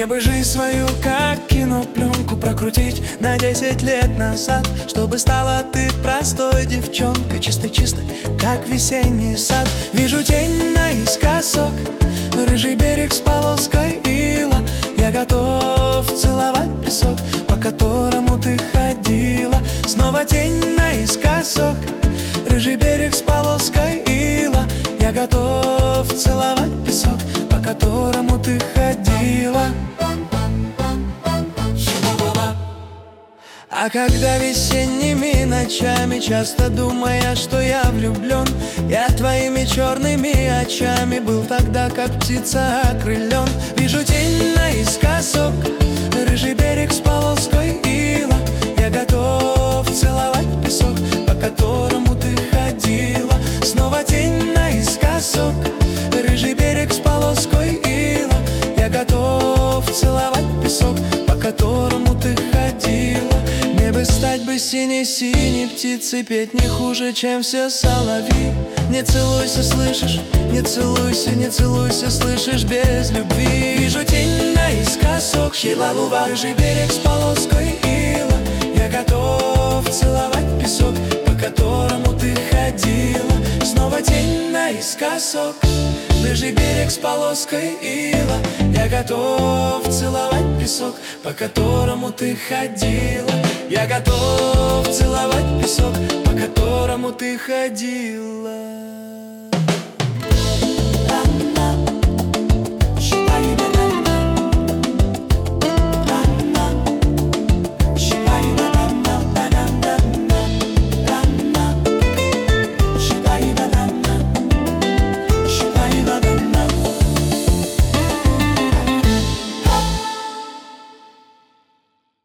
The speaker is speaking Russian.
Мне бы жизнь свою, как кинопленку, прокрутить на 10 лет назад, чтобы стала ты простой девчонкой, чистой-чистой, как весенний сад. Вижу тень наискосок, рыжий берег с полоской ила. Я готов целовать песок, по которому ты ходила. Снова тень наискосок, рыжий берег с полоской ила. Я готов целовать песок, по которому ты ходила. А когда весенними ночами, часто думая, что я влюблен, я твоими черными очами был тогда, как птица окрылен. Вижу тень наискосок, рыжий берег с полоской ила. Я готов целовать песок, по которому ты ходила. Снова тень наискосок, рыжий берег с полоской ила. Я готов целовать песок, по которому ты ходила. Мне бы стать бы синей-синей птицей, петь не хуже, чем все соловьи. Не целуйся, слышишь? Не целуйся, не целуйся, слышишь, без любви. Вижу тень наискосок, рыжий берег с полоской ила. Я готов целовать песок, по которому ты ходила. Снова тень наискосок, рыжий берег с полоской ила. Я готов целовать песок, по которому ты ходила. Я готов целовать песок, по которому ты ходила.